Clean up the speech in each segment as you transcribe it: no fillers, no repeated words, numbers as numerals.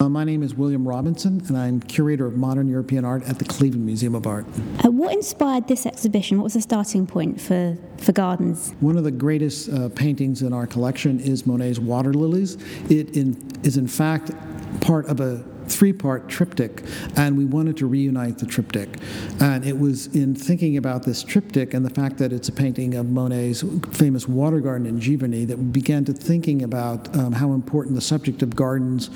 My name is William Robinson, and I'm curator of modern European art at the Cleveland Museum of Art. What inspired this exhibition? What was the starting point for gardens? One of the greatest paintings in our collection is Monet's Water Lilies. It is in fact part of a three-part triptych, and we wanted to reunite the triptych. And it was in thinking about this triptych and the fact that it's a painting of Monet's famous water garden in Giverny that we began to thinking about how important the subject of gardens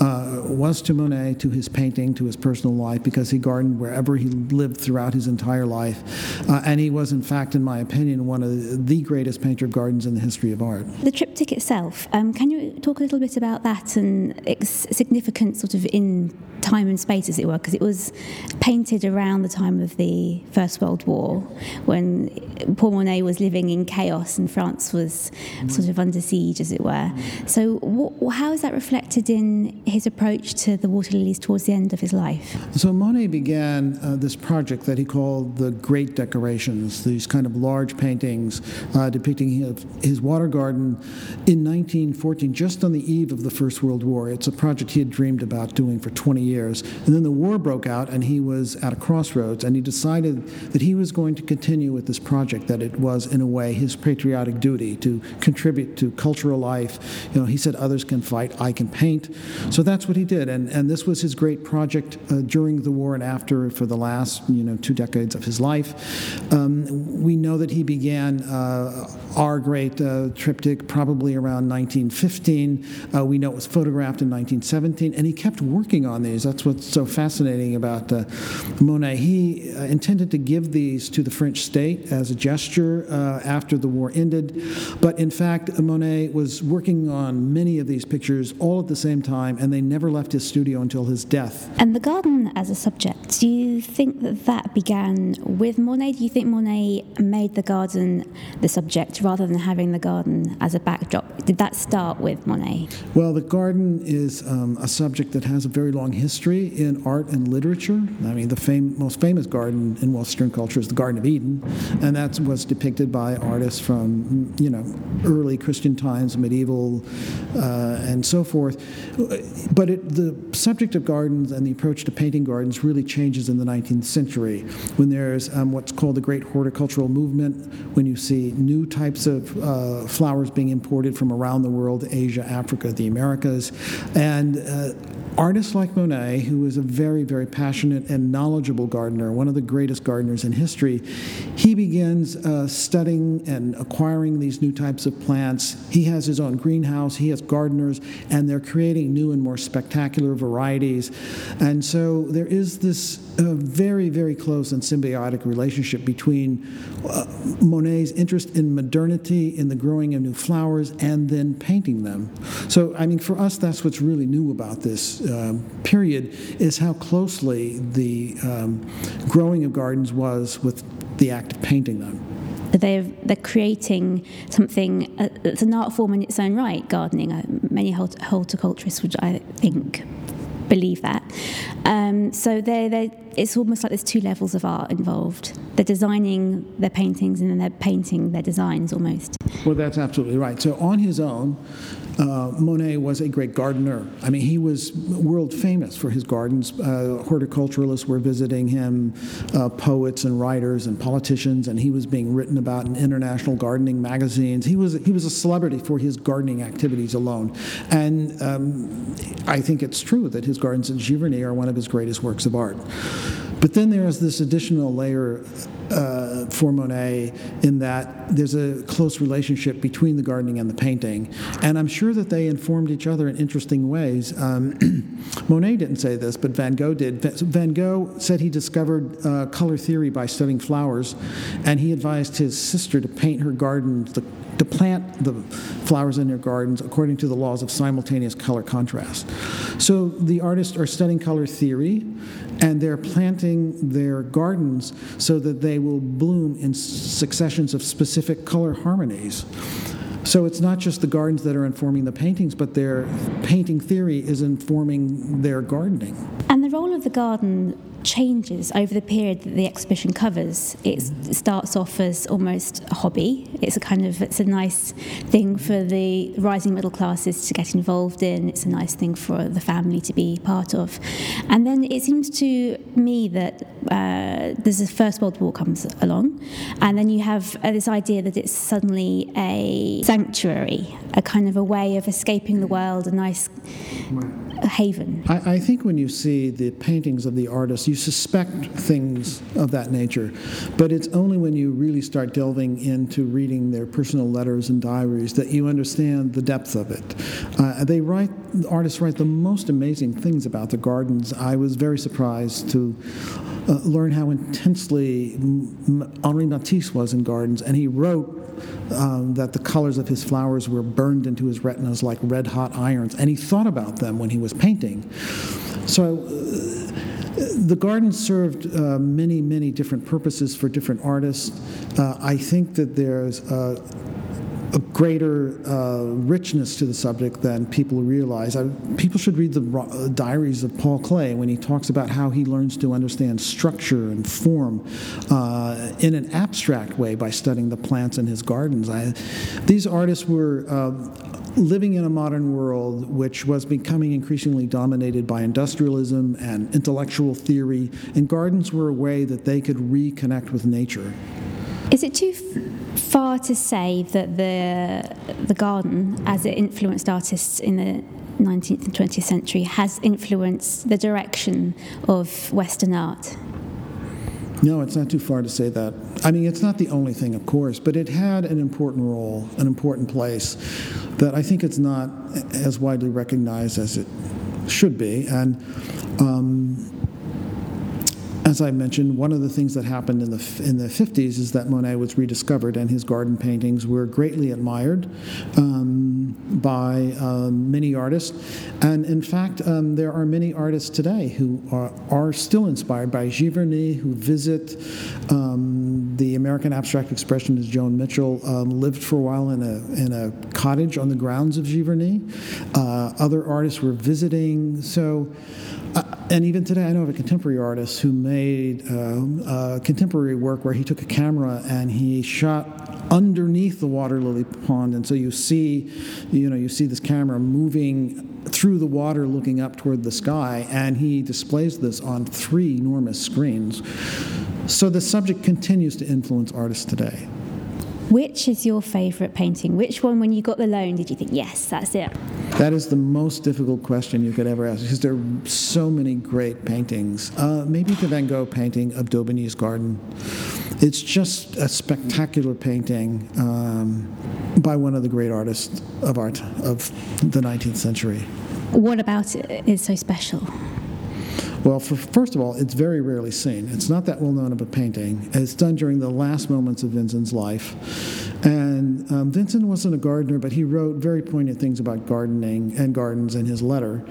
was to Monet, to his painting, to his personal life, because he gardened wherever he lived throughout his entire life. And he was, in fact, in my opinion, one of the greatest painter of gardens in the history of art. The triptych itself, can you talk a little bit about that and its significance sort of in time and space, as it were, because it was painted around the time of the First World War, when Paul Monet was living in chaos and France was sort of under siege, as it were. So how is that reflected in his approach to the water lilies towards the end of his life? So Monet began this project that he called the Great Decorations, these kind of large paintings depicting his water garden in 1914, just on the eve of the First World War. It's a project he had dreamed about doing for 20 years. And then the war broke out, and he was at a crossroads, and he decided that he was going to continue with this project, that it was, in a way, his patriotic duty to contribute to cultural life. You know, he said, others can fight, I can paint. So that's what he did, and this was his great project during the war and after, for the last 2 decades of his life. We know that he began our great triptych probably around 1915. We know it was photographed in 1917, and he kept working on these. That's what's so fascinating about Monet. He intended to give these to the French state as a gesture after the war ended, but in fact Monet was working on many of these pictures all at the same time, and they never left his studio until his death. And the garden as a subject, do you think that began with Monet? Do you think Monet made the garden the subject rather than having the garden as a backdrop? Did that start with Monet? Well, the garden is a subject that has a very long history in art and literature. I mean, the most famous garden in Western culture is the Garden of Eden, and that was depicted by artists from, early Christian times, medieval, and so forth. But the subject of gardens and the approach to painting gardens really changes in the 19th century, when there's what's called the Great Horticultural Movement, when you see new types of flowers being imported from around the world, Asia, Africa, the Americas, and artists like Monet, who is a very, very passionate and knowledgeable gardener, one of the greatest gardeners in history, he begins studying and acquiring these new types of plants. He has his own greenhouse, he has gardeners, and they're creating new and more spectacular varieties. And so there is this very, very close and symbiotic relationship between Monet's interest in modernity, in the growing of new flowers, and then painting them. So, I mean, for us, that's what's really new about this period, is how closely the growing of gardens was with the act of painting them. They're creating something that's an art form in its own right, gardening. Many horticulturists would, I think, believe that. So it's almost like there's two levels of art involved. They're designing their paintings and then they're painting their designs almost. Well, that's absolutely right. So on his own, Monet was a great gardener. I mean, he was world famous for his gardens. Horticulturalists were visiting him, poets and writers and politicians, and he was being written about in international gardening magazines. He was a celebrity for his gardening activities alone. And I think it's true that his gardens in Giverny are one of his greatest works of art. But then there is this additional layer for Monet, in that there's a close relationship between the gardening and the painting. And I'm sure that they informed each other in interesting ways. Monet didn't say this, but Van Gogh did. Van Gogh said he discovered color theory by studying flowers, and he advised his sister to paint her garden, to plant the flowers in their gardens according to the laws of simultaneous color contrast. So the artists are studying color theory, and they're planting their gardens so that they will bloom in successions of specific color harmonies. So it's not just the gardens that are informing the paintings, but their painting theory is informing their gardening. And the role of the garden changes over the period that the exhibition covers. It starts off as almost a hobby. It's a nice thing for the rising middle classes to get involved in. It's a nice thing for the family to be part of. And then it seems to me that there's the First World War comes along, and then you have this idea that it's suddenly a sanctuary, a kind of a way of escaping the world, a nice haven. I think when you see the paintings of the artists, you suspect things of that nature, but it's only when you really start delving into reading their personal letters and diaries that you understand the depth of it. The artists write the most amazing things about the gardens. I was very surprised to learn how intensely Henri Matisse was in gardens, and he wrote that the colors of his flowers were burned into his retinas like red-hot irons, and he thought about them when he was painting. So the garden served many, many different purposes for different artists. I think that there's a greater richness to the subject than people realize. People should read the diaries of Paul Klee when he talks about how he learns to understand structure and form in an abstract way by studying the plants in his gardens. These artists were living in a modern world which was becoming increasingly dominated by industrialism and intellectual theory, and gardens were a way that they could reconnect with nature. Is it too far to say that the garden, as it influenced artists in the 19th and 20th century, has influenced the direction of Western art? No, it's not too far to say that. I mean, it's not the only thing, of course, but it had an important role, an important place that I think it's not as widely recognized as it should be. And as I mentioned, one of the things that happened in the 50s is that Monet was rediscovered, and his garden paintings were greatly admired by many artists. And in fact, there are many artists today who are still inspired by Giverny, who visit the American abstract expressionist Joan Mitchell lived for a while in a cottage on the grounds of Giverny. Other artists were visiting. So. And even today, I know of a contemporary artist who made contemporary work where he took a camera and he shot underneath the water lily pond, and so you see this camera moving through the water, looking up toward the sky, and he displays this on 3 enormous screens. So the subject continues to influence artists today. Which is your favourite painting? Which one, when you got the loan, did you think, yes, that's it? That is the most difficult question you could ever ask, because there are so many great paintings. Maybe the Van Gogh painting of Daubigny's garden. It's just a spectacular painting by one of the great artists of art of the 19th century. What about it is so special? Well, first of all, it's very rarely seen. It's not that well known of a painting. It's done during the last moments of Vincent's life. And Vincent wasn't a gardener, but he wrote very poignant things about gardening and gardens in his letters.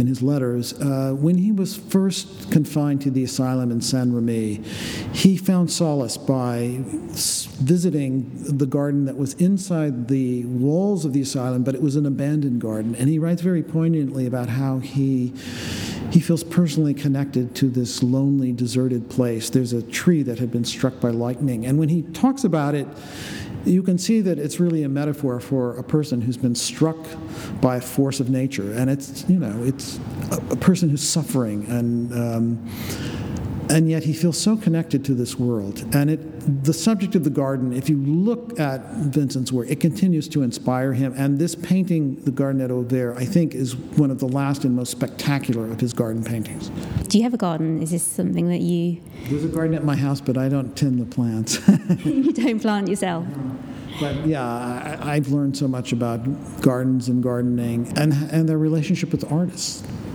When he was first confined to the asylum in Saint-Remy, he found solace by visiting the garden that was inside the walls of the asylum, but it was an abandoned garden. And he writes very poignantly about how he feels personally connected to this lonely, deserted place. There's a tree that had been struck by lightning. And when he talks about it, you can see that it's really a metaphor for a person who's been struck by a force of nature. And it's a person who's suffering, and yet he feels so connected to this world. And the subject of the garden, if you look at Vincent's work, it continues to inspire him. And this painting, The Garden at Auvers, I think is one of the last and most spectacular of his garden paintings. Do you have a garden? Is this something that you... There's a garden at my house, but I don't tend the plants. You don't plant yourself? But yeah, I've learned so much about gardens and gardening and their relationship with artists.